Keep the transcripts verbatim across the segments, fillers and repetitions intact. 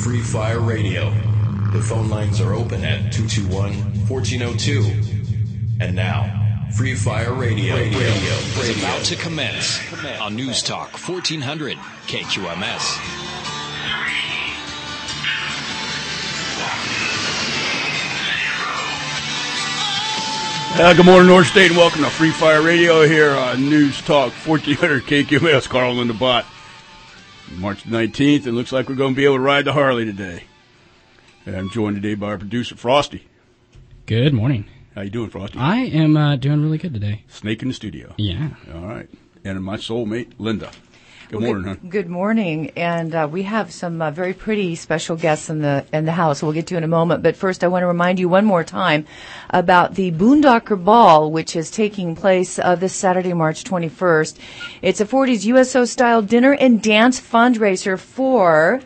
Free Fire Radio. The phone lines are open at two two one, one four zero two. And now, Free Fire Radio, Radio, Radio is about to commence on News Talk fourteen hundred K Q M S. Uh, good morning, North State, and welcome to Free Fire Radio here on News Talk fourteen hundred K Q M S. Carl in the bot. March nineteenth, it looks like we're going to be able to ride the Harley today. And I'm joined today by our producer, Frosty. Good morning. How you doing, Frosty? I am uh, doing really good today. Snake in the studio. Yeah. All right. And my soulmate, Linda. Good well, morning, good, hon. Good morning, and uh, we have some uh, very pretty special guests in the in the house. We'll get to in a moment, but first I want to remind you one more time about the Boondocker Ball, which is taking place uh, this Saturday, March twenty-first. It's a forties U S O style dinner and dance fundraiser for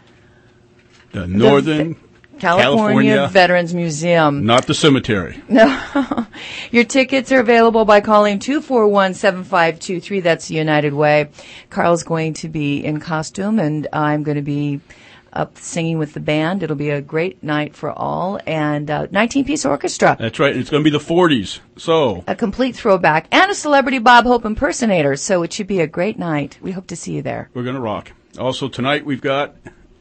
the Northern the, California, California Veterans Museum. Not the cemetery. No. Your tickets are available by calling two four one, seven five two three. That's the United Way. Carl's going to be in costume, and I'm going to be up singing with the band. It'll be a great night for all, and uh, nineteen-piece orchestra. That's right. It's going to be the forties. So a complete throwback, and a celebrity Bob Hope impersonator. So it should be a great night. We hope to see you there. We're going to rock. Also, tonight we've got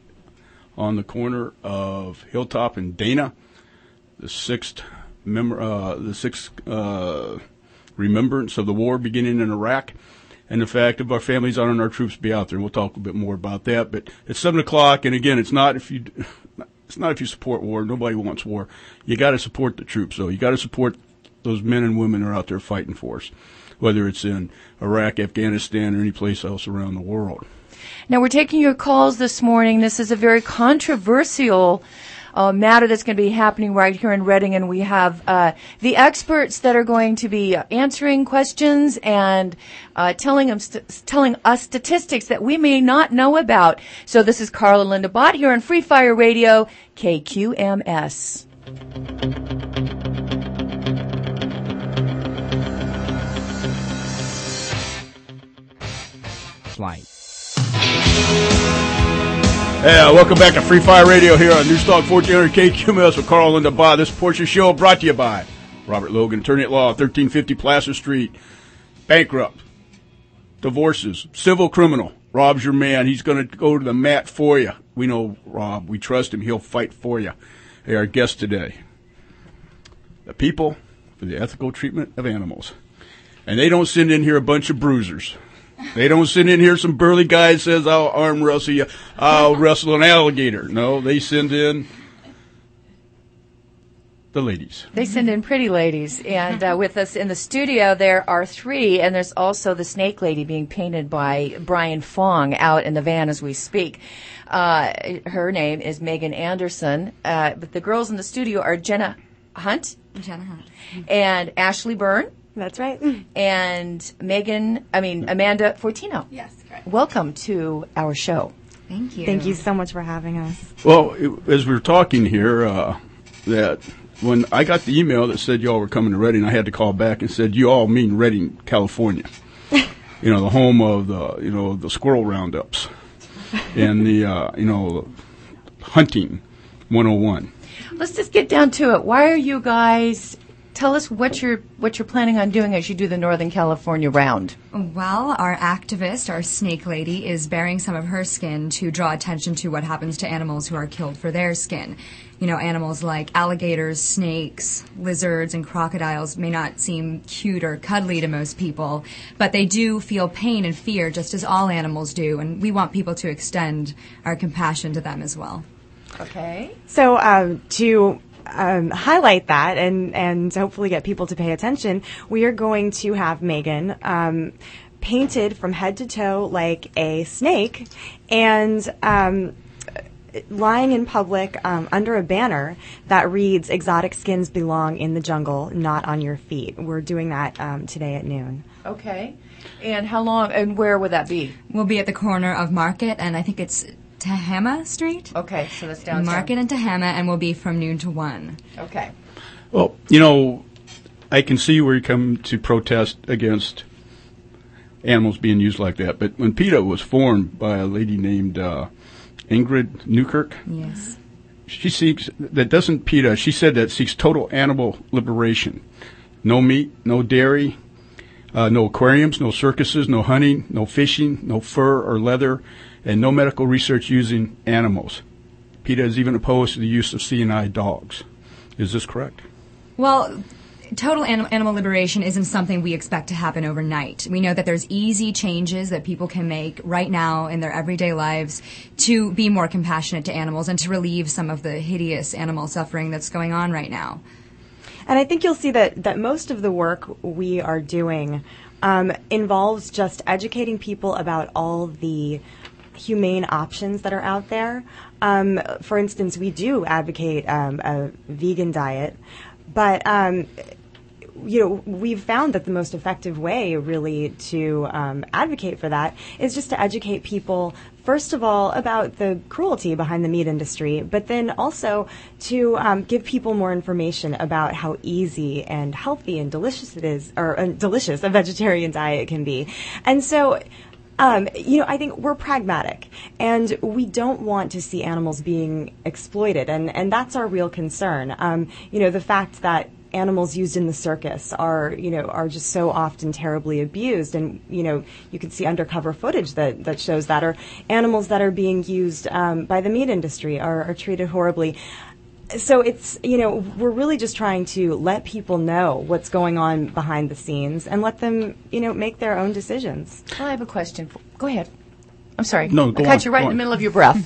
on the corner of Hilltop and Dana, the sixth mem- uh, the sixth uh, remembrance of the war beginning in Iraq, and the fact of our families honoring our troops be out there. And we'll talk a bit more about that. But it's seven o'clock, and again, it's not if you it's not if you support war. Nobody wants war. You got to support the troops, though. You got to support those men and women who are out there fighting for us, whether it's in Iraq, Afghanistan, or any place else around the world. Now, we're taking your calls this morning. This is a very controversial uh, matter that's going to be happening right here in Redding, and we have uh, the experts that are going to be answering questions and uh, telling them st- telling us statistics that we may not know about. So this is Carl and Linda Bott here on Free Fire Radio, K Q M S. Flight. Yeah, welcome back to Free Fire Radio here on News Talk fourteen hundred K Q M S with Carl and Linda. This portion of the show brought to you by Robert Logan, attorney at law, thirteen fifty Placer Street. Bankrupt, divorces, civil criminal. Rob's your man. He's going to go to the mat for you. We know Rob. We trust him. He'll fight for you. Hey, our guest today, the People for the Ethical Treatment of Animals. And they don't send in here a bunch of bruisers. They don't send in here some burly guy that says, I'll arm wrestle you, I'll wrestle an alligator. No, they send in the ladies. They send in pretty ladies. And uh, with us in the studio, there are three, and there's also the snake lady being painted by Brian Fong out in the van as we speak. Uh, her name is Megan Anderson. Uh, but the girls in the studio are Jenna Hunt. Jenna Hunt. And Ashley Byrne. That's right. And Megan, I mean, Amanda Fortino. Yes, correct. Welcome to our show. Thank you. Thank you so much for having us. Well, it, as we were talking here, uh, that when I got the email that said y'all were coming to Redding, I had to call back and said, you all mean Redding, California. You know, the home of the, you know, the squirrel roundups and the, uh, you know, hunting one oh one. Let's just get down to it. Why are you guys... Tell us what you're what you're planning on doing as you do the Northern California round. Well, our activist, our snake lady, is bearing some of her skin to draw attention to what happens to animals who are killed for their skin. You know, animals like alligators, snakes, lizards, and crocodiles may not seem cute or cuddly to most people, but they do feel pain and fear just as all animals do, and we want people to extend our compassion to them as well. Okay. So um, to... Um, highlight that and, and hopefully get people to pay attention, we are going to have Megan um, painted from head to toe like a snake and um, lying in public um, under a banner that reads, "Exotic skins belong in the jungle, not on your feet." We're doing that um, today at noon. Okay. And how long and where would that be? We'll be at the corner of Market, and I think it's Tehama Street. Okay, so that's downtown. Market and Tehama, and we'll be from noon to one. Okay. Well, you know, I can see where you come to protest against animals being used like that, but when PETA was formed by a lady named uh, Ingrid Newkirk. Yes. She seeks, that doesn't PETA, she said that seeks total animal liberation. No meat, no dairy, uh, no aquariums, no circuses, no hunting, no fishing, no fur or leather, and no medical research using animals. PETA is even opposed to the use of C N I dogs. Is this correct? Well, total anim- animal liberation isn't something we expect to happen overnight. We know that there's easy changes that people can make right now in their everyday lives to be more compassionate to animals and to relieve some of the hideous animal suffering that's going on right now. And I think you'll see that, that most of the work we are doing um, involves just educating people about all the humane options that are out there. Um, for instance, we do advocate um, a vegan diet, but um, you know, we've found that the most effective way really to um, advocate for that is just to educate people, first of all, about the cruelty behind the meat industry, but then also to um, give people more information about how easy and healthy and delicious it is, or uh, delicious a vegetarian diet can be. And so, Um, you know, I think we're pragmatic, and we don't want to see animals being exploited, and, and that's our real concern. Um, you know, the fact that animals used in the circus are, you know, are just so often terribly abused, and, you know, you can see undercover footage that, that shows that, or animals that are being used um, by the meat industry are, are treated horribly. So it's, you know, we're really just trying to let people know what's going on behind the scenes and let them, you know, make their own decisions. Well, I have a question. For, go ahead. I'm sorry. No, go I caught on, you right go in the on. middle of your breath.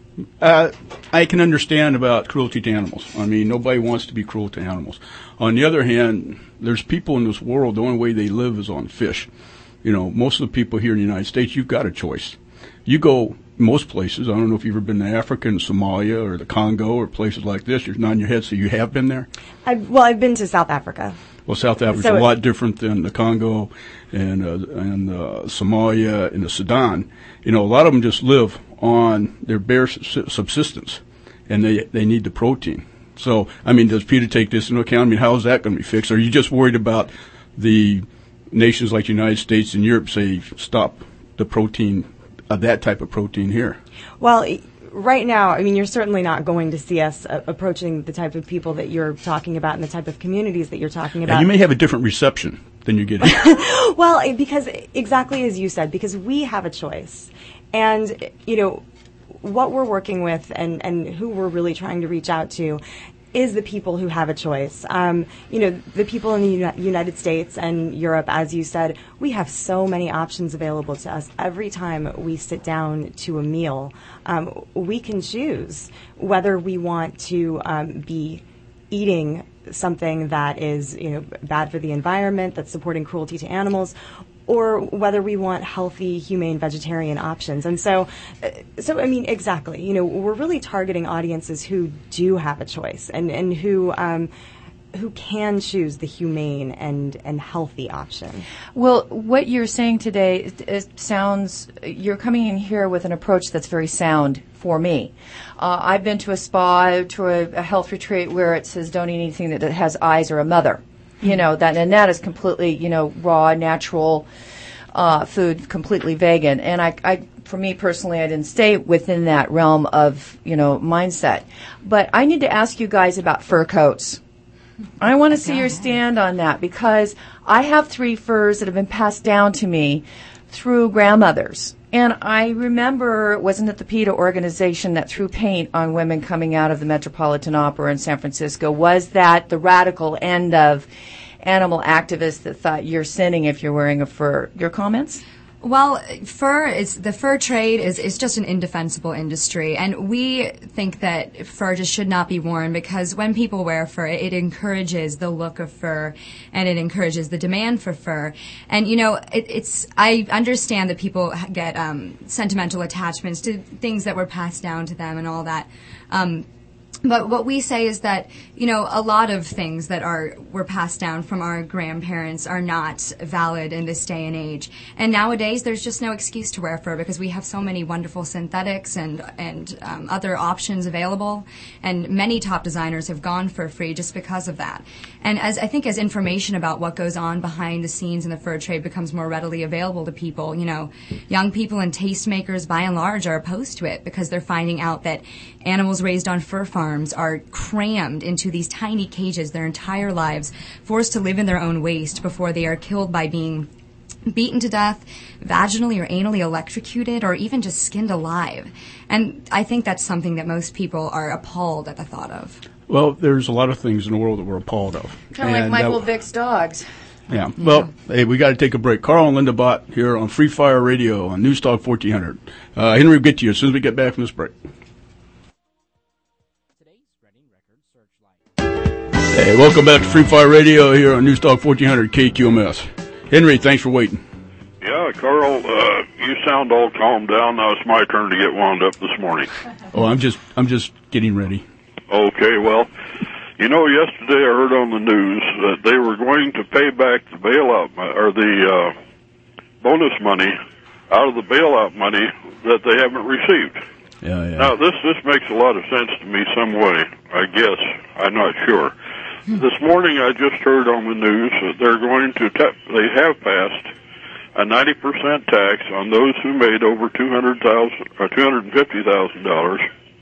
Uh, I can understand about cruelty to animals. I mean, nobody wants to be cruel to animals. On the other hand, there's people in this world, the only way they live is on fish. You know, most of the people here in the United States, you've got a choice. You go most places, I don't know if you've ever been to Africa and Somalia or the Congo or places like this. You're nodding your head, so you have been there? I've, well, I've been to South Africa. Well, South Africa's So a it- lot different than the Congo and uh, and uh, Somalia and the Sudan. You know, a lot of them just live on their bare su- subsistence, and they they need the protein. So, I mean, does PETA take this into account? I mean, how is that going to be fixed? Are you just worried about the nations like the United States and Europe say stop the protein, uh, that type of protein here? Well, i- right now, I mean, you're certainly not going to see us uh, approaching the type of people that you're talking about and the type of communities that you're talking about. Now, you may have a different reception than you get here. Well, i- because exactly as you said, because we have a choice. And, you know, what we're working with and, and who we're really trying to reach out to is the people who have a choice. Um, you know, the people in the Uni- United States and Europe, as you said, we have so many options available to us. Every time we sit down to a meal, um, we can choose whether we want to um, be eating something that is, you know, bad for the environment, that's supporting cruelty to animals, or whether we want healthy, humane, vegetarian options. And so, uh, so I mean, exactly, you know, we're really targeting audiences who do have a choice and, and who um, who can choose the humane and, and healthy option. Well, what you're saying today, it, it sounds, you're coming in here with an approach that's very sound for me. Uh, I've been to a spa, to a, a health retreat where it says don't eat anything that, that has eyes or a mother. You know, that, and that is completely, you know, raw, natural uh, food, completely vegan. And I, I, for me personally, I didn't stay within that realm of, you know, mindset. But I need to ask you guys about fur coats. I want to see your stand on that because I have three furs that have been passed down to me through grandmothers. And I remember, wasn't it the PETA organization that threw paint on women coming out of the Metropolitan Opera in San Francisco? Was that the radical end of animal activists that thought you're sinning if you're wearing a fur? Your comments? Well, fur is the fur trade is, is just an indefensible industry, and we think that fur just should not be worn because when people wear fur, it encourages the look of fur, and it encourages the demand for fur. And you know, it, it's I understand that people get um, sentimental attachments to things that were passed down to them and all that. Um, But what we say is that you know, a lot of things that are were passed down from our grandparents are not valid in this day and age. And nowadays, there's just no excuse to wear fur because we have so many wonderful synthetics and and um, other options available. And many top designers have gone fur free just because of that. And as I think as information about what goes on behind the scenes in the fur trade becomes more readily available to people, you know, young people and tastemakers by and large are opposed to it because they're finding out that animals raised on fur farms are crammed into these tiny cages their entire lives, forced to live in their own waste before they are killed by being beaten to death, vaginally or anally electrocuted, or even just skinned alive. And I think that's something that most people are appalled at the thought of. Well, there's a lot of things in the world that we're appalled of. Kind of like And, Michael uh, Vick's dogs. Yeah. Well, hey, we got to take a break. Carl and Linda Bott here on Free Fire Radio on News Talk fourteen hundred. Uh, Henry will get to you as soon as we get back from this break. Hey, welcome back to Free Fire Radio here on News Talk fourteen hundred K Q M S. Henry, thanks for waiting. Yeah, Carl, uh, you sound all calmed down. Now it's my turn to get wound up this morning. Oh, I'm just, I'm just getting ready. Okay, well, you know, yesterday I heard on the news that they were going to pay back the bailout, mo- or the uh, bonus money out of the bailout money that they haven't received. Yeah, yeah. Now, this, this makes a lot of sense to me some way, I guess. I'm not sure. This morning I just heard on the news that they're going to, ta- they have passed a ninety percent tax on those who made over two hundred thousand dollars or two hundred fifty thousand dollars.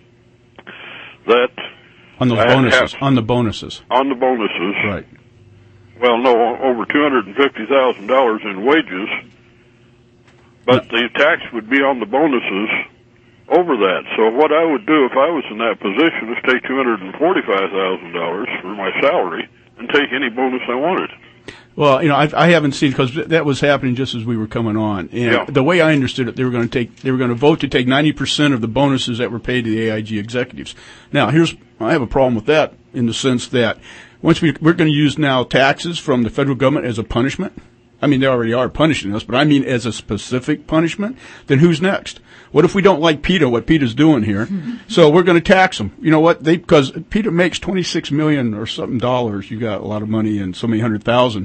That On those I bonuses. have- On the bonuses. on the bonuses. Right. Well, no, over two hundred fifty thousand dollars in wages, but the tax would be on the bonuses over that. So what I would do if I was in that position is take two hundred forty-five thousand dollars for my salary and take any bonus I wanted. Well, you know, I, I haven't seen, because that was happening just as we were coming on. And Yeah. the way I understood it, they were going to take, they were going to vote to take ninety percent of the bonuses that were paid to the A I G executives. Now, here's, I have a problem with that in the sense that once we, we're going to use now taxes from the federal government as a punishment. I mean, they already are punishing us, but I mean as a specific punishment. Then who's next? What if we don't like PETA, what PETA's doing here? So we're going to tax them. You know what? They, because PETA makes twenty-six million or something dollars. You got a lot of money and so many hundred thousand.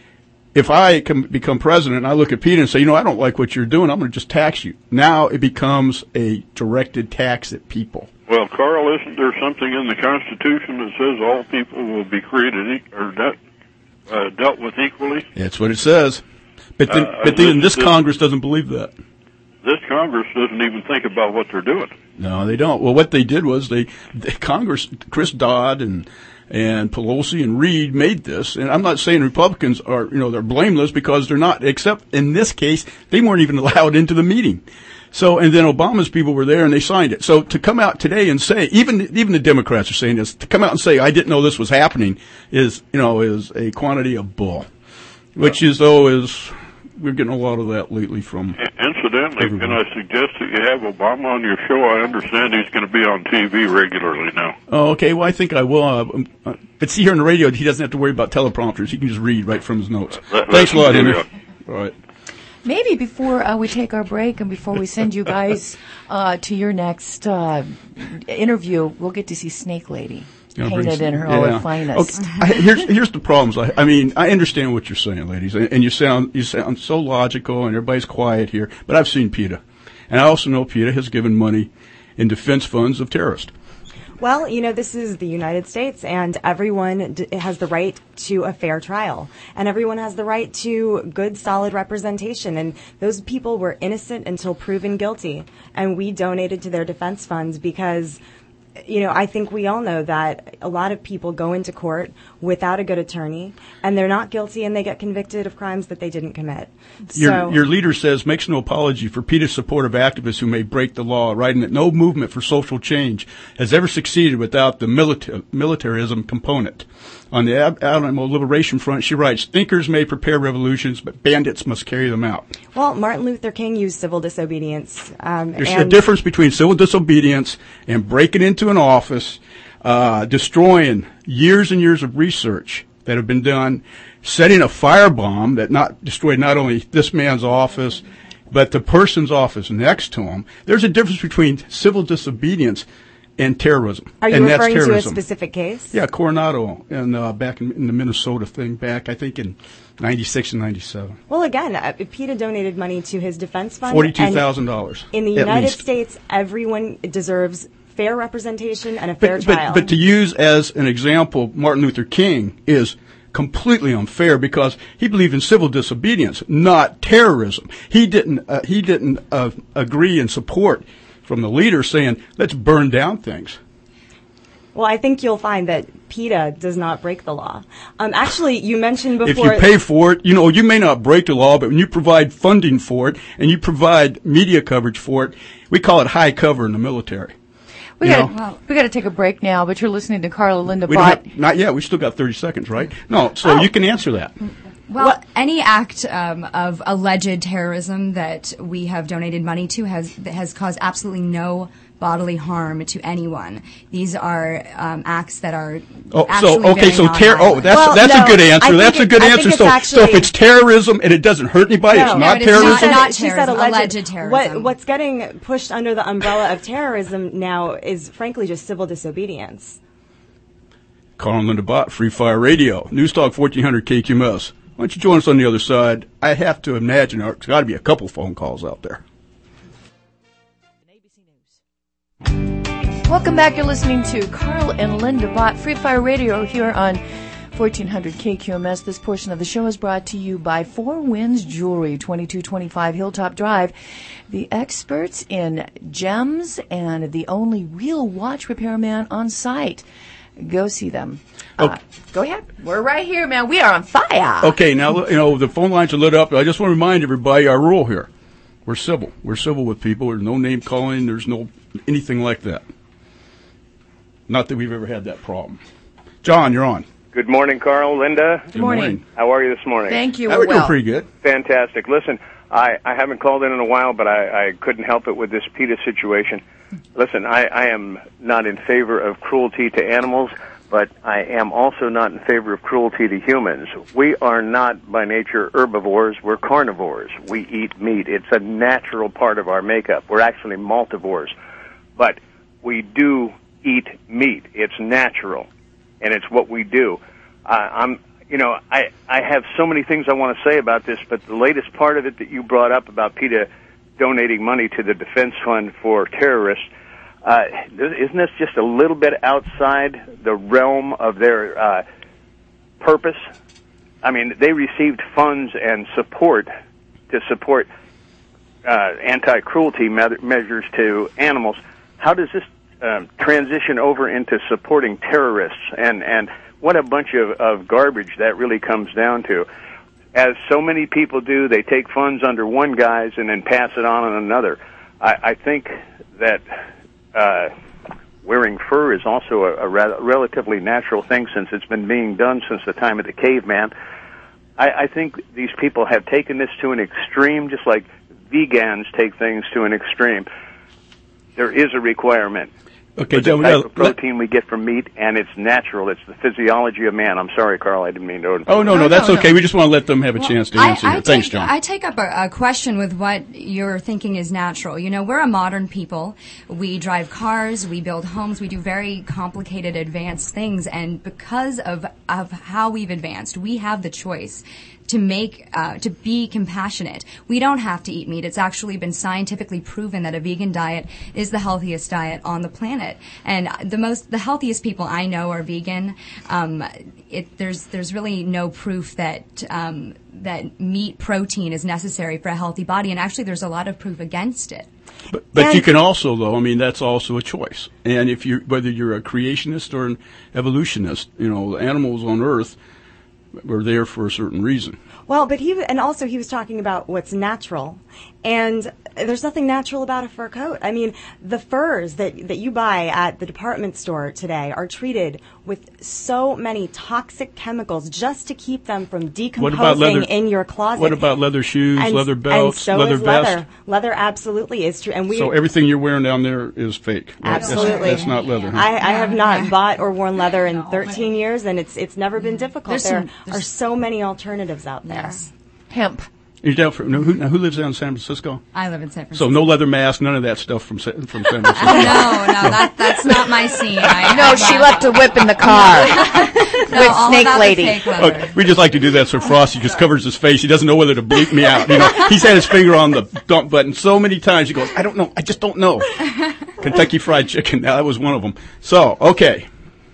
If I can become president and I look at PETA and say, you know, I don't like what you're doing, I'm going to just tax you. Now it becomes a directed tax at people. Well, Carl, isn't there something in the Constitution that says all people will be created e- or de- uh, dealt with equally? That's what it says. But then, Uh, but then this- this this- Congress doesn't believe that. This Congress doesn't even think about what they're doing. No, they don't. Well, what they did was they, they Congress, Chris Dodd and and Pelosi and Reid made this. And I'm not saying Republicans are, you know, they're blameless because they're not. Except in this case, they weren't even allowed into the meeting. So, and then Obama's people were there and they signed it. So to come out today and say, even even the Democrats are saying this, to come out and say I didn't know this was happening is, you know, is a quantity of bull, which is though is. We're getting a lot of that lately from. Incidentally, everyone. can I suggest that you have Obama on your show? I understand he's going to be on T V regularly now. Oh, okay. Well, I think I will. Uh, um, uh, but see, here on the radio, he doesn't have to worry about teleprompters. He can just read right from his notes. That- Thanks a lot, that's- Henry. yeah. All right. Maybe before uh, we take our break and before we send you guys uh, to your next uh, interview, we'll get to see Snake Lady Yeah, painted bring- in her all yeah. her finest. Okay. I, here's here's the problems. I, I mean, I understand what you're saying, ladies, and, and you sound you sound so logical, and everybody's quiet here. But I've seen PETA, and I also know PETA has given money in defense funds of terrorists. Well, you know, this is the United States, and everyone d- has the right to a fair trial, and everyone has the right to good, solid representation. And those people were innocent until proven guilty, and we donated to their defense funds because, you know, I think we all know that a lot of people go into court without a good attorney, and they're not guilty, and they get convicted of crimes that they didn't commit. Your, so, your leader says, makes no apology for PETA's support of activists who may break the law, writing that no movement for social change has ever succeeded without the milita- militarism component. On the Ab- Animal Liberation Front, she writes, thinkers may prepare revolutions, but bandits must carry them out. well, Martin Luther King used civil disobedience. Um, There's a and difference between civil disobedience and breaking into an office, uh, destroying years and years of research that have been done, setting a firebomb that not destroyed not only this man's office, but the person's office next to him. There's a difference between civil disobedience and terrorism. Are you and that's referring to a terrorism. specific case? Yeah, Coronado, and uh, back in, in the Minnesota thing, back I think in ninety-six and ninety-seven. Well, again, uh, PETA donated money to his defense fund. Forty-two thousand dollars. In the at United least. States, everyone deserves fair representation and a But, fair but, trial. but to use as an example, Martin Luther King is completely unfair because he believed in civil disobedience, not terrorism. He didn't. Uh, he didn't uh, agree and support from the leaders saying, "Let's burn down things." Well, I think you'll find that PETA does not break the law. Um, actually, you mentioned before. If you pay for it, you know, you may not break the law, but when you provide funding for it and you provide media coverage for it, we call it high cover in the military. We You got know? we got to take a break now, but you're listening to Carla Linda We don't Bott. have, not yet. We still got thirty seconds, right? No, so Oh. you can answer that. Well, any act um, of alleged terrorism that we have donated money to has that has caused absolutely no bodily harm to anyone. These are um, acts that are Oh, actually so okay, very so ter- oh, nonviolent. that's Well, that's no, a good I answer. think That's a it- good I think answer. it's So, so if actually- it's terrorism and it doesn't hurt anybody, No. it's No, not it is terrorism. not- She not said, she said terrorism, alleged. alleged terrorism. What, what's getting pushed under the umbrella of terrorism now is, frankly, just civil disobedience. Carl and Linda Bott, Free Fire Radio, News Talk fourteen hundred K Q M S. Why don't you join us on the other side? I have to imagine there's got to be a couple phone calls out there. Welcome back. You're listening to Carl and Linda Bott, Free Fire Radio here on fourteen hundred K Q M S. This portion of the show is brought to you by Four Winds Jewelry, twenty-two twenty-five Hilltop Drive. The experts in gems and the only real watch repairman on site. Go see them. Uh, Okay. go ahead. We're right here, man. We are on fire. Okay, now, you know, the phone lines are lit up. I just want to remind everybody our rule here. We're civil. We're civil with people. There's no name calling. There's no anything like that. Not that we've ever had that problem. John, you're on. Good morning, Carl, Linda. Good morning. How are you this morning? Thank you. Yeah, We're we're doing well. pretty good. Fantastic. Listen, I, I haven't called in in a while, but I, I couldn't help it with this PETA situation. Listen, I, I am not in favor of cruelty to animals, but I am also not in favor of cruelty to humans. We are not, by nature, herbivores. We're carnivores. We eat meat. It's a natural part of our makeup. We're actually multivores. But we do eat meat. It's natural, and it's what we do. Uh, I'm, you know, I, I have so many things I want to say about this, but the latest part of it that you brought up about PETA donating money to the Defense Fund for terrorists, uh, isn't this just a little bit outside the realm of their uh, purpose? I mean, they received funds and support to support uh, anti-cruelty me- measures to animals. How does this um, transition over into supporting terrorists? And, and what a bunch of, of garbage that really comes down to. As so many people do, they take funds under one guise and then pass it on on another. I, I think that uh, wearing fur is also a, a ra- relatively natural thing since it's been being done since the time of the caveman. I, I think these people have taken this to an extreme, just like vegans take things to an extreme. There is a requirement. Okay, for the John, we type got- of protein we get from meat, and it's natural. It's the physiology of man. I'm sorry, Carl. I didn't mean to. Oh, no, no, No, that's no, okay. no. We just want to let them have a chance to I, answer I it. Thanks, take, John. I take up a, a question with what you're thinking is natural. You know, we're a modern people. We drive cars, we build homes, we do very complicated, advanced things, and because of, of how we've advanced, we have the choice to make, uh, to be compassionate. We don't have to eat meat. It's actually been scientifically proven that a vegan diet is the healthiest diet on the planet. And the most, the healthiest people I know are vegan. Um, it, there's, there's really no proof that, um, that meat protein is necessary for a healthy body. And actually there's a lot of proof against it. But, but And- you can also, though, I mean, that's also a choice. And if you, whether you're a creationist or an evolutionist, you know, the animals on Earth were there for a certain reason. Well, but he and also he was talking about what's natural, and there's nothing natural about a fur coat. I mean, the furs that that you buy at the department store today are treated with so many toxic chemicals just to keep them from decomposing leather- in your closet. What about leather shoes, And- leather and belts, so leather is vest? leather. Leather absolutely is true, and we So everything you're wearing down there is fake. Right? That's- absolutely That's, not leather. Huh? I, I have not bought or worn leather in thirteen years, and it's it's never been difficult. There's there some- there's- are so many alternatives out there. Yes. Hemp. You're down from, who, who lives down in San Francisco? I live in San Francisco. So no leather mask, none of that stuff from Sa- from San Francisco. no, no, that, that's not my scene. I, no, I, she uh, left a whip in the car no, with all Snake about the Lady. fake leather. Okay, we just like to do that so Frosty just covers his face. He doesn't know whether to bleep me out. You know, he's had his finger on the dump button so many times. He goes, I don't know. I just don't know. Kentucky Fried Chicken. Now, that was one of them. So, okay.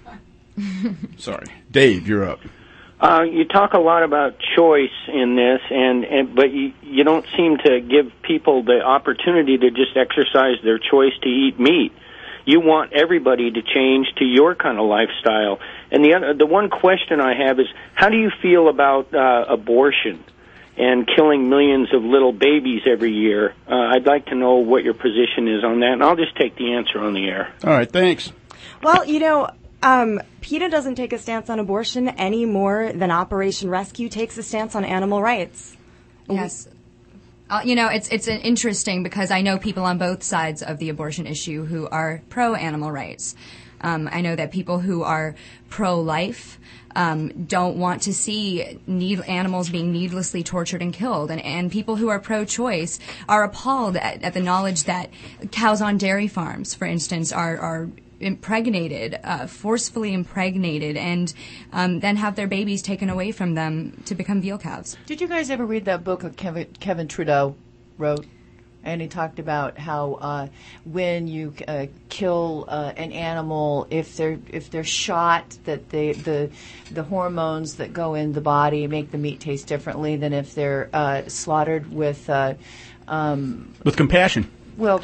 Sorry. Dave, you're up. Uh, you talk a lot about choice in this, and, and but you, you don't seem to give people the opportunity to just exercise their choice to eat meat. You want everybody to change to your kind of lifestyle. And the other, the one question I have is, how do you feel about uh, abortion and killing millions of little babies every year? Uh, I'd like to know what your position is on that, and I'll just take the answer on the air. All right, thanks. Well, you know, um, PETA doesn't take a stance on abortion any more than Operation Rescue takes a stance on animal rights. Yes. Uh, you know, it's it's an interesting because I know people on both sides of the abortion issue who are pro-animal rights. Um, I know that people who are pro-life um, don't want to see need, animals being needlessly tortured and killed. And, and people who are pro-choice are appalled at, at the knowledge that cows on dairy farms, for instance, are, are impregnated, uh, forcefully impregnated, and um, then have their babies taken away from them to become veal calves. Did you guys ever read that book that Kevin, Kevin Trudeau wrote? And he talked about how uh, when you uh, kill uh, an animal, if they're if they're shot, that they, the the hormones that go in the body make the meat taste differently than if they're uh, slaughtered with uh, um, with compassion. Well,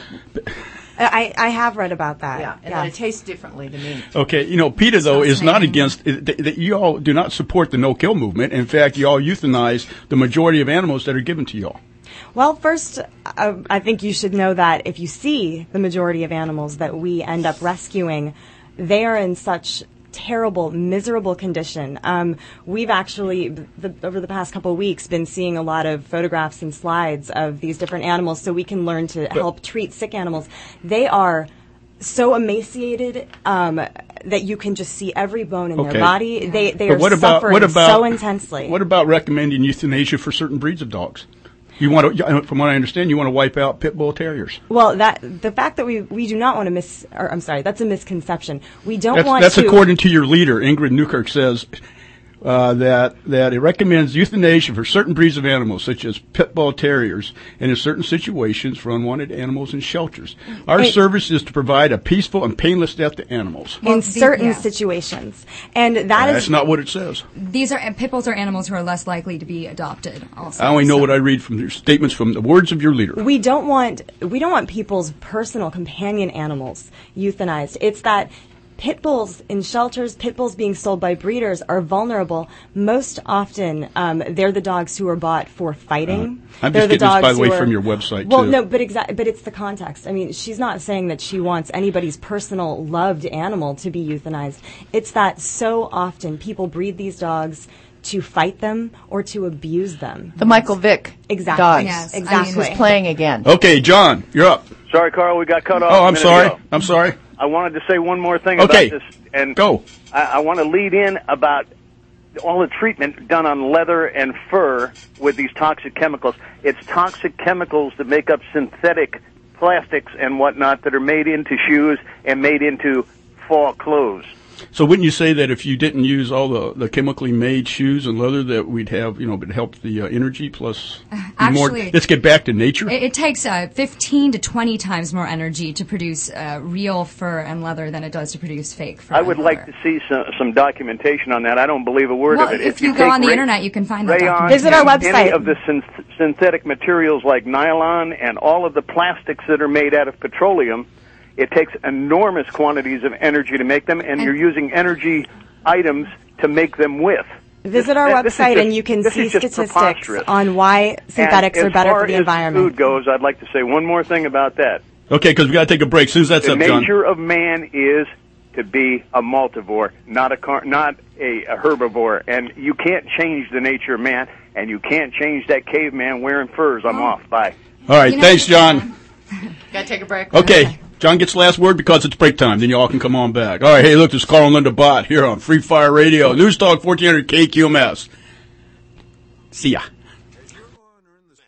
I, I have read about that. Yeah, and yes. then it tastes differently to me. Okay, you know, PETA, though, is not against, that you all do not support the no-kill movement. In fact, you all euthanize the majority of animals that are given to you all. Well, first, uh, I think you should know that if you see the majority of animals that we end up rescuing, they are in such terrible, miserable condition. Um, we've actually, the, over the past couple of weeks, been seeing a lot of photographs and slides of these different animals so we can learn to but, help treat sick animals. They are so emaciated um, that you can just see every bone in okay. their body. They, they but are what about, suffering what about, so intensely. What about recommending euthanasia for certain breeds of dogs? You want to, from what I understand, you want to wipe out pit bull terriers. Well, that the fact that we we do not want to miss, or I'm sorry, that's a misconception. We don't that's, want that's to. That's according to your leader, Ingrid Newkirk says uh, that that it recommends euthanasia for certain breeds of animals, such as pit bull terriers, and in certain situations for unwanted animals in shelters. Our Wait. service is to provide a peaceful and painless death to animals. In certain yeah. situations, and that uh, is that's not what it says. These are pit bulls are animals who are less likely to be adopted. Also, I only know so. what I read from your statements from the words of your leader. We don't want we don't want people's personal companion animals euthanized. It's that pit bulls in shelters, pit bulls being sold by breeders are vulnerable. Most often, um, they're the dogs who are bought for fighting. Uh, I'm they're just the getting this, by the way, are, from your website, well, too. no, but exa- but it's the context. I mean, she's not saying that she wants anybody's personal loved animal to be euthanized. It's that so often people breed these dogs to fight them or to abuse them. The Michael Vick exactly. dogs. Yes, exactly. Who's playing again. Okay, John, you're up. Sorry, Carl, we got cut off. Oh, a I'm minute sorry. ago. I'm sorry. I wanted to say one more thing okay. about this. And Go. I, I want to lead in about all the treatment done on leather and fur with these toxic chemicals. It's toxic chemicals that make up synthetic plastics and whatnot that are made into shoes and made into fall clothes. So wouldn't you say that if you didn't use all the, the chemically made shoes and leather that we'd have, you know, it help the uh, energy plus Actually, more? Let's get back to nature. It, it takes uh, fifteen to twenty times more energy to produce uh, real fur and leather than it does to produce fake fur. I would and like leather. to see some, some documentation on that. I don't believe a word well, of it. If, if you, you go take on the ray- internet, you can find that rayon, documentation. Visit our website. Any of the syn- synthetic materials like nylon and all of the plastics that are made out of petroleum, it takes enormous quantities of energy to make them, and, and you're using energy items to make them with. Visit this, our this website just, and you can see statistics preposterous. on why synthetics and are better for the as environment. As food goes, I'd like to say one more thing about that. Okay, because we got to take a break. As soon as that's the up, John. nature of man is to be a multivore, not a car- not a, a herbivore, and you can't change the nature of man, and you can't change that caveman wearing furs. I'm oh. off. Bye. All right, you know, thanks, John. Gotta take a break. Okay. John gets the last word because it's break time. Then you all can come on back. All right. Hey, look, this is Carl and Linda Bott here on Free Fire Radio, News Talk fourteen hundred K Q M S. See ya.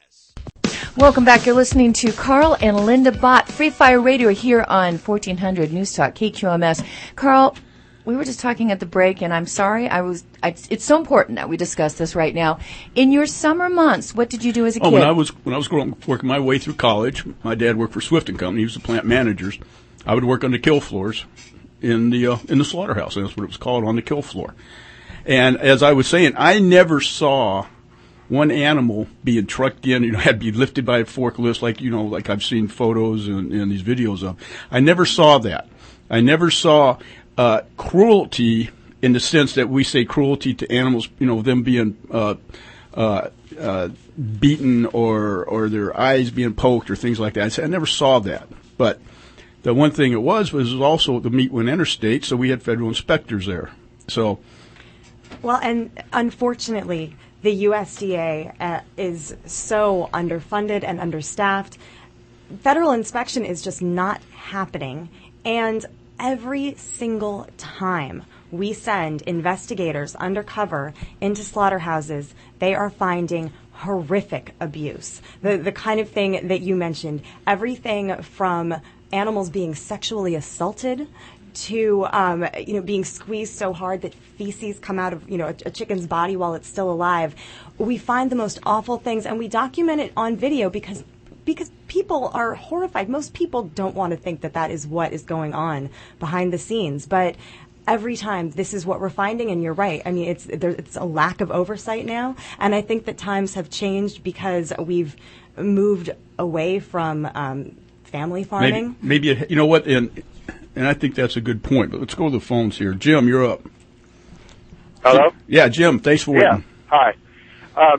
Welcome back. You're listening to Carl and Linda Bott, Free Fire Radio here on fourteen hundred News Talk, K Q M S. Carl, we were just talking at the break, and I'm sorry, I was. I, it's so important that we discuss this right now. In your summer months, what did you do as a oh, kid? when I was when I was growing, working my way through college, my dad worked for Swift and Company. He was the plant manager. I would work on the kill floors in the uh, in the slaughterhouse. That's what it was called, on the kill floor. And as I was saying, I never saw one animal being trucked in, you know, had to be lifted by a forklift, like, you know, like I've seen photos and, and these videos of. I never saw that. I never saw uh, cruelty in the sense that we say cruelty to animals, you know, them being uh, uh, uh, beaten or or their eyes being poked or things like that. I, said, I never saw that. But the one thing it was was also the meat went interstate, so we had federal inspectors there. So, well, and unfortunately, the U S D A uh, is so underfunded and understaffed. Federal inspection is just not happening. And every single time we send investigators undercover into slaughterhouses, they are finding horrific abuse. The, the kind of thing that you mentioned, everything from animals being sexually assaulted to, um, you know, being squeezed so hard that feces come out of, you know, a, a chicken's body while it's still alive. We find the most awful things, and we document it on video because because people are horrified. Most people don't want to think that that is what is going on behind the scenes, but every time this is what we're finding, and you're right. I mean, it's there, it's a lack of oversight now, and I think that times have changed because we've moved away from um, family farming. Maybe, maybe it, you know what, and and I think that's a good point. But let's go to the phones here. Jim, you're up. Hello? Yeah, Jim, thanks for waiting. Yeah, hi. Uh,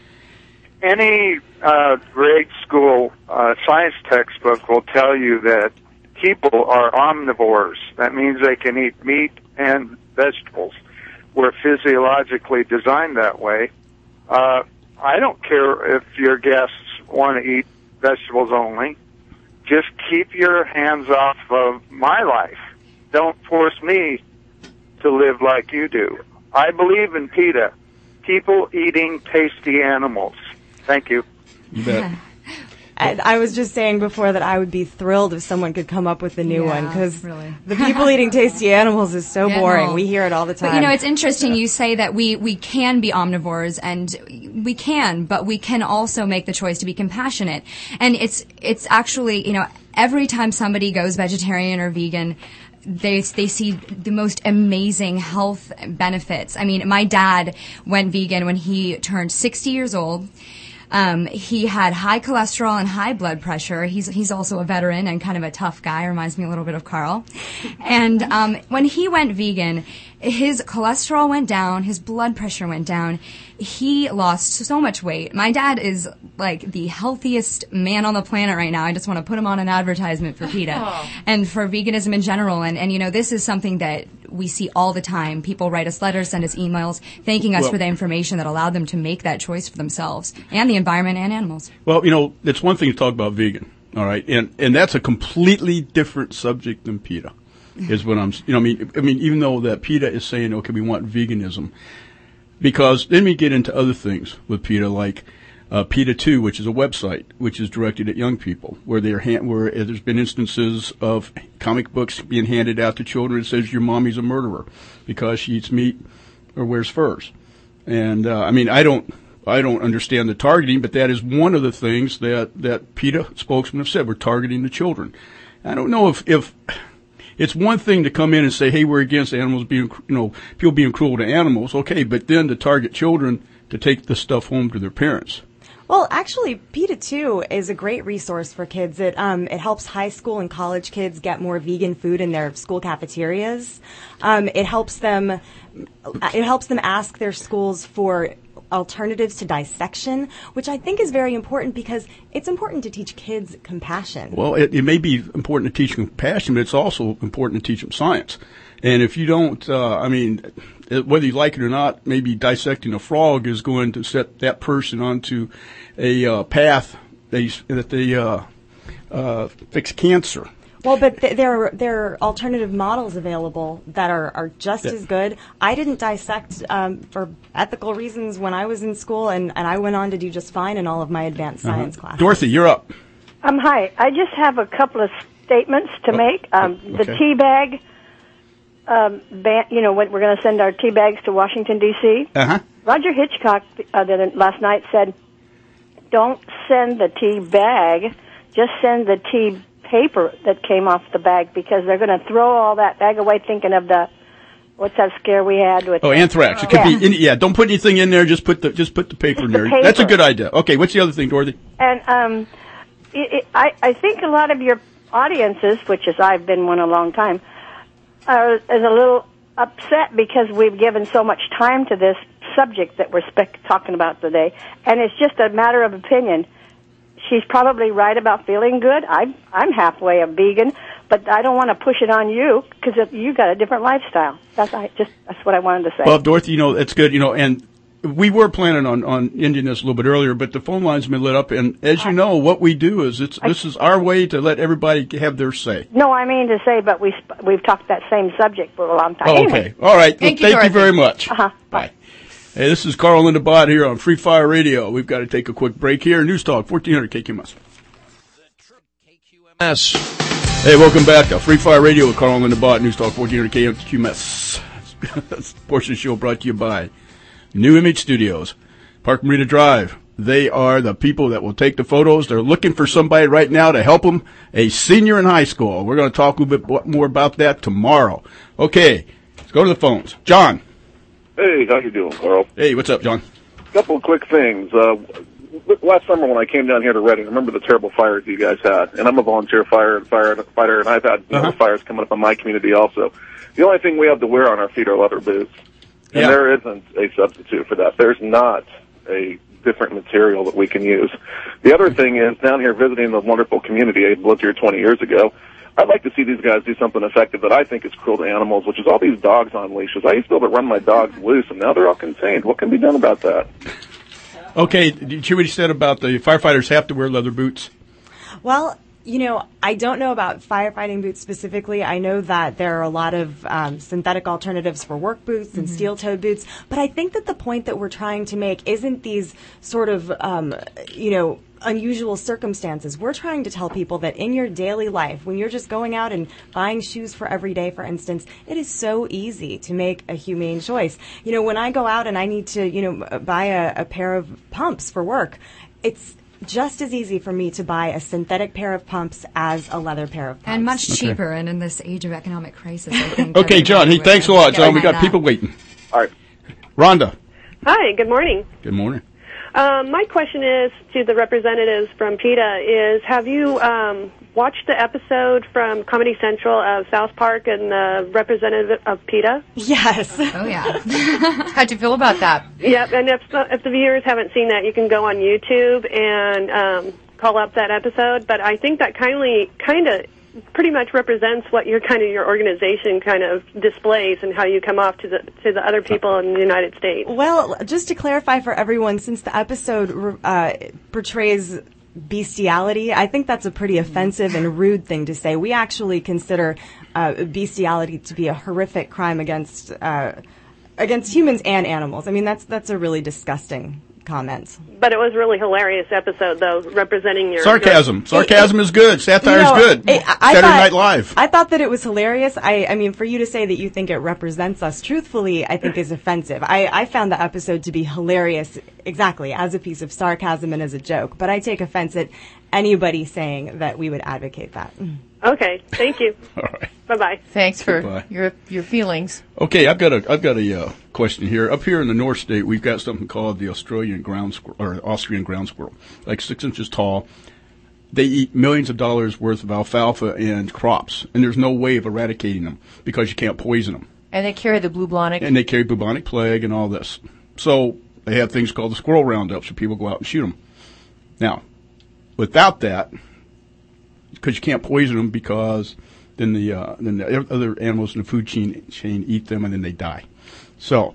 any uh, grade school uh, science textbook will tell you that people are omnivores. That means they can eat meat and vegetables. We're physiologically designed that way. Uh, I don't care if your guests want to eat vegetables only. Just keep your hands off of my life. Don't force me to live like you do. I believe in PETA, people eating tasty animals. Thank you. You bet. I, I was just saying before that I would be thrilled if someone could come up with a new Yeah, one, because really. the people eating tasty animals is so Yeah, boring. no. We hear it all the time. But, you know, it's interesting you say that we, we can be omnivores, and we can, but we can also make the choice to be compassionate. And it's it's actually, you know, every time somebody goes vegetarian or vegan, they they see the most amazing health benefits. I mean, my dad went vegan when he turned sixty years old. Um, he had high cholesterol and high blood pressure. He's he's also a veteran and kind of a tough guy. Reminds me a little bit of Carl. And um, when he went vegan, his cholesterol went down, his blood pressure went down. He lost so much weight. My dad is like the healthiest man on the planet right now. I just want to put him on an advertisement for PETA Oh. and for veganism in general. And, and, you know, this is something that we see all the time. People write us letters, send us emails, thanking us Well- for the information that allowed them to make that choice for themselves and the environment and animals. Well, you know, it's one thing to talk about vegan, all right, and and that's a completely different subject than PETA, is what I'm, you know, I mean, I mean, even though that PETA is saying, okay, we want veganism, because then we get into other things with PETA, like uh, PETA two, which is a website which is directed at young people, where they're hand, where there's been instances of comic books being handed out to children that says your mommy's a murderer because she eats meat or wears furs, and uh, I mean, I don't. I don't understand the targeting, but that is one of the things that, that PETA spokesmen have said. We're targeting the children. I don't know if, if it's one thing to come in and say, hey, we're against animals being, you know, people being cruel to animals. Okay, but then to target children to take the stuff home to their parents. Well, actually, PETA two is a great resource for kids. It um, it helps high school and college kids get more vegan food in their school cafeterias. Um, it helps them it helps them ask their schools for alternatives to dissection, which I think is very important because it's important to teach kids compassion. Well, it, it may be important to teach them compassion, but it's also important to teach them science. And if you don't, uh, I mean, it, whether you like it or not, maybe dissecting a frog is going to set that person onto a uh, path they, that they uh, uh, fix cancer. Well, but th- there are, there are alternative models available that are, are just Yeah. as good. I didn't dissect um, for ethical reasons when I was in school, and, and I went on to do just fine in all of my advanced Uh-huh. science classes. Dorothy, you're up. Um, hi. I just have a couple of statements to make. Um, okay. The tea bag, um, ban- you know, when we're going to send our tea bags to Washington, D C Uh-huh. Roger Hitchcock uh, the, last night said, don't send the tea bag, just send the tea paper that came off the bag, because they're going to throw all that bag away thinking of the, what's that scare we had with Oh, anthrax. It could yeah. be, in, yeah, don't put anything in there, just put the, just put the paper in the there. That's a paper. good idea. Okay, what's the other thing, Dorothy? And um, it, it, I, I think a lot of your audiences, which is I've been one a long time, are is a little upset because we've given so much time to this subject that we're spec- talking about today, and it's just a matter of opinion. She's probably right about feeling good. I'm I'm halfway a vegan, but I don't want to push it on you because you got a different lifestyle. That's I just that's what I wanted to say. Well, Dorothy, you know, that's good, you know, and we were planning on, on ending this a little bit earlier, but the phone line's been lit up, and as you know, what we do is it's, this is our way to let everybody have their say. No, I mean to say, but we sp- we've talked that same subject for a long time. Oh, Anyway. okay. All right. Thank Well, you, thank you Dorothy. very much. Uh-huh. Bye. Hey, this is Carl Linda Bott here on Free Fire Radio. We've got to take a quick break here. News Talk, fourteen hundred K Q M S. Yes. Hey, welcome back to Free Fire Radio with Carl Linda Bott, News Talk, fourteen hundred K Q M S. This portion of the show brought to you by New Image Studios, Park Marina Drive. They are the people that will take the photos. They're looking for somebody right now to help them, a senior in high school. We're going to talk a little bit more about that tomorrow. Okay, let's go to the phones. John. Hey, how you doing, Carl? Hey, what's up, John? Couple of quick things. Uh, last summer when I came down here to Reading, I remember the terrible fires you guys had. And I'm a volunteer fire fire fighter, and I've had you know, Uh-huh. fires coming up in my community also. The only thing we have to wear on our feet are leather boots. And Yeah. there isn't a substitute for that. There's not a different material that we can use. The other thing is, down here visiting the wonderful community, I lived here twenty years ago, I'd like to see these guys do something effective that I think is cruel to animals, which is all these dogs on leashes. I used to be able to run my dogs loose, and now they're all contained. What can be done about that? Okay, did you hear what he said about the firefighters have to wear leather boots? Well, you know, I don't know about firefighting boots specifically. I know that there are a lot of um, synthetic alternatives for work boots and Mhm. steel-toed boots, but I think that the point that we're trying to make isn't these sort of, um, you know, unusual circumstances. We're trying to tell people that in your daily life, when you're just going out and buying shoes for every day, for instance, it is so easy to make a humane choice. You know, when I go out and I need to, you know, buy a, a pair of pumps for work, it's just as easy for me to buy a synthetic pair of pumps as a leather pair of pumps. And much Okay. cheaper, and in this age of economic crisis, I think. Okay, John, hey, thanks a lot, John. We got people waiting. All right. Rhonda, Hi, good morning. good morning. Um, my question is to the representatives from PETA is, have you um, watched the episode from Comedy Central of South Park and the representative of PETA? Yes. Oh, yeah. How'd you feel about that? Yep, and if, if the viewers haven't seen that, you can go on YouTube and um, call up that episode. But I think that kindly, kind of pretty much represents what your kind of your organization kind of displays and how you come off to the to the other people in the United States. Well, just to clarify for everyone, since the episode uh, portrays bestiality, I think that's a pretty offensive and rude thing to say. We actually consider uh, bestiality to be a horrific crime against uh, against humans and animals. I mean, that's that's a really disgusting comment. But it was a really hilarious episode, though, representing your Sarcasm. your- Sarcasm is good. Satire You know, is good. I- I Saturday thought- Night Live. I thought that it was hilarious. I, I mean, for you to say that you think it represents us truthfully, I think is offensive. I, I found the episode to be hilarious, exactly, as a piece of sarcasm and as a joke. But I take offense at anybody saying that we would advocate that. Okay, thank you. All right. Bye bye. Thanks for Goodbye. your your feelings. Okay, I've got a I've got a uh, question here. Up here in the North State, we've got something called the Australian ground squirrel or Austrian ground squirrel, like six inches tall. They eat millions of dollars worth of alfalfa and crops, and there's no way of eradicating them because you can't poison them. And they carry the bubonic. And they carry bubonic plague and all this. So they have things called the squirrel roundup, so people go out and shoot them. Now, without that, because you can't poison them, because then the uh, then the other animals in the food chain chain eat them and then they die. So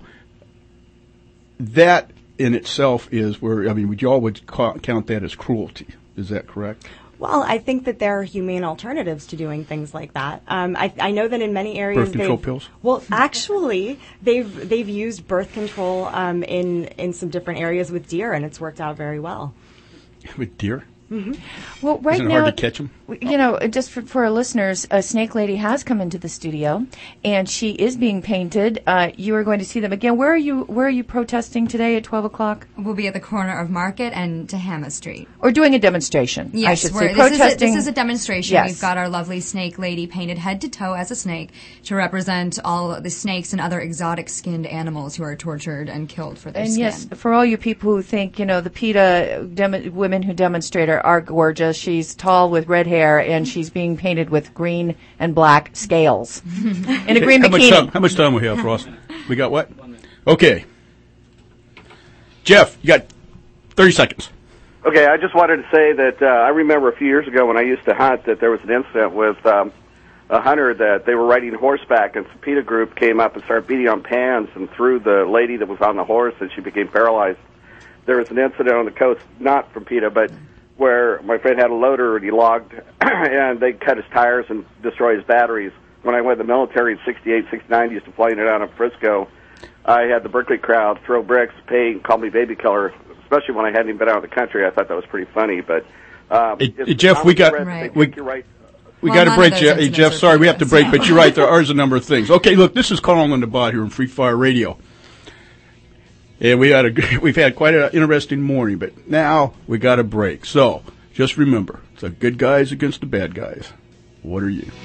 that in itself is where, I mean, would you all would ca- count that as cruelty? Is that correct? Well, I think that there are humane alternatives to doing things like that. Um, I, I know that in many areas, Birth control they've- pills? Well, actually, they've they've used birth control um, in in some different areas with deer, and it's worked out very well. With deer? Mm-hmm. Well, right Isn't it now, hard to catch 'em? You know, just for, for our listeners, a snake lady has come into the studio, and she is being painted. Uh, you are going to see them again. Where are you? Where are you protesting today at twelve o'clock? We'll be at the corner of Market and Tehama Street. Or doing a demonstration? Yes, I should we're, say this, is a, protesting. this is a demonstration. Yes. We've got our lovely snake lady painted head to toe as a snake to represent all the snakes and other exotic skinned animals who are tortured and killed for their And skin. yes, for all you people who think, you know, the PETA demo- women who demonstrate are, are gorgeous. She's tall with red hair, and she's being painted with green and black scales in a green how Much bikini. time, how much time we have, Ross? We got what? Okay. Jeff, you got thirty seconds. Okay, I just wanted to say that uh, I remember a few years ago when I used to hunt that there was an incident with um, a hunter that they were riding horseback, and some PETA group came up and started beating on pans and threw the lady that was on the horse, and she became paralyzed. There was an incident on the coast, not from PETA, but where my friend had a loader and he logged, and they cut his tires and destroyed his batteries. When I went in the military in sixty-eight, sixty-nine, used to flying it out of Frisco, I had the Berkeley crowd throw bricks, paint, call me baby killer, especially when I hadn't even been out of the country. I thought that was pretty funny. But um, Hey, it's hey, Jeff, we got- common thread. Right. They we- think you're right. We Well, got to none break, of those Jeff. Hey, incidents Jeff, are sorry, we have to PETA, break, so. but you're right. There are a number of things. Okay, look, this is Carl on the Bod here on Free Fire Radio. And we had a, we've had quite an interesting morning, but now we got a break. So just remember, it's the good guys against the bad guys. What are you?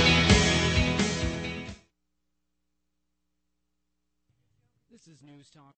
This is News Talk